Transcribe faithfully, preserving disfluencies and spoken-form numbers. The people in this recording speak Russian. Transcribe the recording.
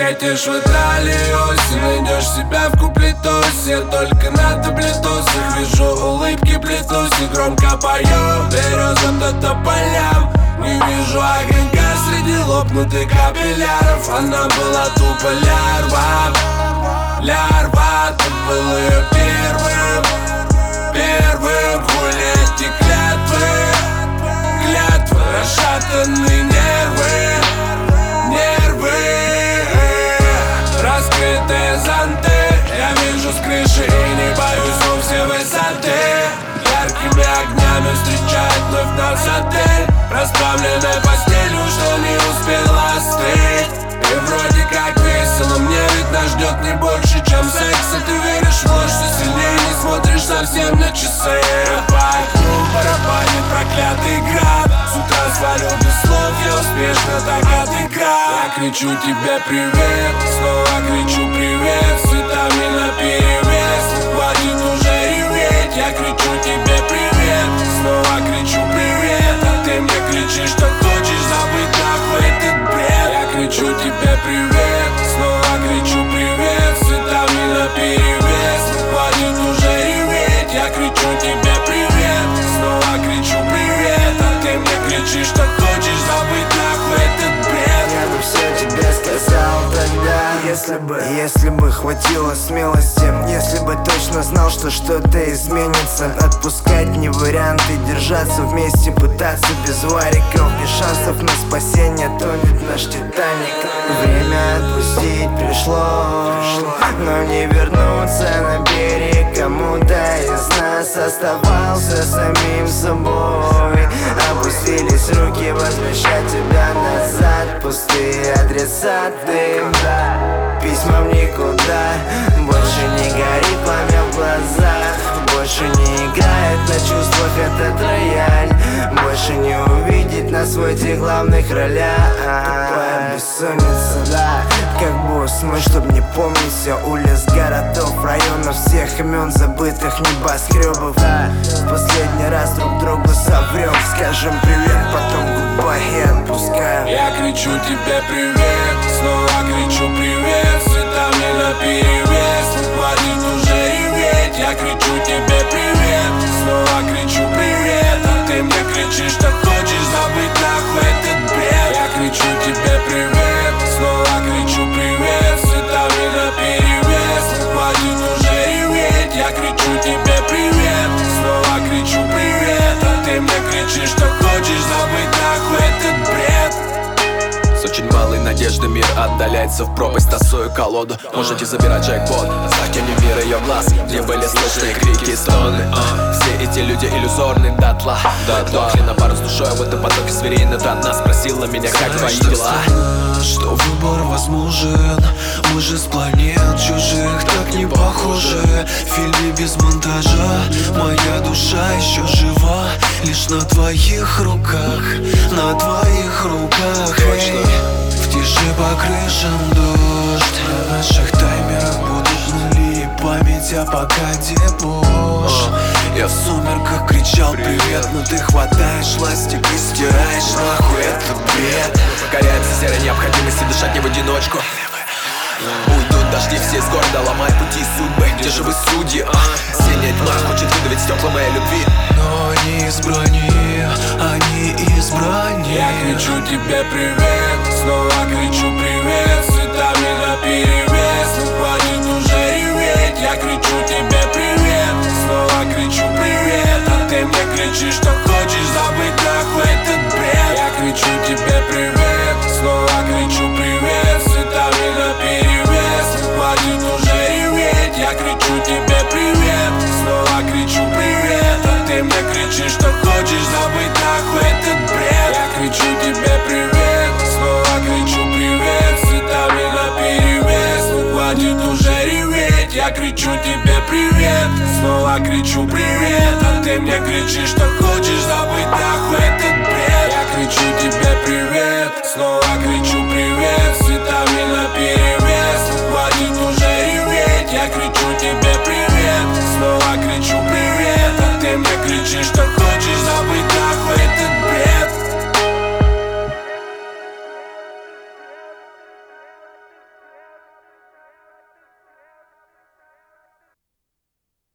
Катишь в Италии осень, найдешь себя в куплетосе. Я только на таблетосах вижу улыбки плетусь и громко пою березам до тополям. Не вижу огонька среди лопнутых капилляров. Она была тупо лярва, лярва. Ты был ее первым, первым. Хули эти клятвы, клятвы, расшатанные нервы, нервы. Раскрытые зонты, я вижу с крыши и не боюсь вовсе высоты. Яркими огнями встречает вновь нас отель, расправленной постелью, что не успела остыть. И вроде как весело, мне ведь нас ждет не больше, чем секс. И ты веришь в ложь, все сильнее не смотришь совсем на часы. По окну барабанит проклятый град. С утра свалю без слов, я успешно так отыграл. Я кричу тебе привет, снова кричу привет. Цветами наперевес, хватит уже реветь. Я кричу тебе привет, снова кричу привет. А ты мне кричишь, что хочешь забыть нахуй этот бред. Я кричу тебе привет, снова кричу привет. Цветами наперевес, хватит уже реветь. Я кричу тебе привет, снова кричу привет. А ты мне кричишь, что хочешь забыть нахуй этот бред. Я бы все тебе сказал тогда, если бы, если бы хватило смелости, если бы точно знал, что что-то изменится. Отпускать не вариант и держаться вместе, пытаться без вариков, без шансов на спасение тонет наш Титаник. Время отпустить пришло, но не вернуться на берег. Кому-то из нас оставался самим собой. Опустились руки, возвращать тебя назад. Пустые адресаты, письма в никуда. Больше не горит пламя в глазах, больше не играет на чувствах этот рояль. Больше не увидеть нас в этих главных ролях. Тупая бессонница, да, как босс мой, чтоб не помнить все. Улиц, городов, районов, всех имен забытых небоскребов. Да, в последний раз друг другу соврем, скажем привет, потом гудбай и отпускаем. Я кричу тебе привет, снова кричу привет. Цветами наперевес, хватит уже реветь. Я кричу тебе привет, снова кричу привет. А ты мне кричишь, что хочешь забыть нахуй этот бред. Я кричу тебе привет, снова кричу привет. Цветами наперевес, хватит уже реветь. Я кричу тебе привет, снова кричу привет. А ты мне кричишь, что хочешь забыть нахуй этот бред. С очень малой надеждой мир отдаляется в пропасть, тасую колоду. Можете забирать джекпот, оставьте мне мир ее глаз, где были слышны крики и стоны. uh. Все эти люди иллюзорны дотла, дохли на пару с душой в этом потоке звериной. Она спросила меня, как твои дела. Что выбор возможен, мы же с планет чужих так не похожи. В фильме без монтажа моя душа еще жива, лишь на твоих руках, на твоих руках. Эй, в тиши по крышам дождь, на наших таймерах будут нули, память, а пока дебош. Я в сумерках кричал привет, но ты хватаешь ластик и стираешь нахуй, это бред. Покоряемся серой необходимости дышать не в одиночку. Уйдут дожди все с города, ломая пути судьбы. Где же вы судьи? А? Синяя тьма хочет выдавить стекла моей любви. Но они избрание, они избрание. Я кричу тебе привет, снова кричу привет. Цветами наперевес, хватит уже реветь. Я кричу тебе привет, снова кричу привет. А ты мне кричишь, что хочешь забыть нахуй этот бред. Я кричу тебе привет, снова кричу привет. Цветами наперевес, хватит уже реветь. Я кричу тебе привет, снова кричу привет. А ты мне кричишь, что хочешь забыть нахуй этот бред. Я кричу тебе привет, снова кричу привет. Цветами наперевес, хватит уже реветь. Я кричу тебе привет, снова кричу привет. А ты мне кричишь, что хочешь забыть нахуй этот бред. Я кричу тебе привет, снова кричу привет. Цветами наперевес, хватит уже реветь. Я кричу тебе привет, снова кричу привет. А ты мне кричишь, что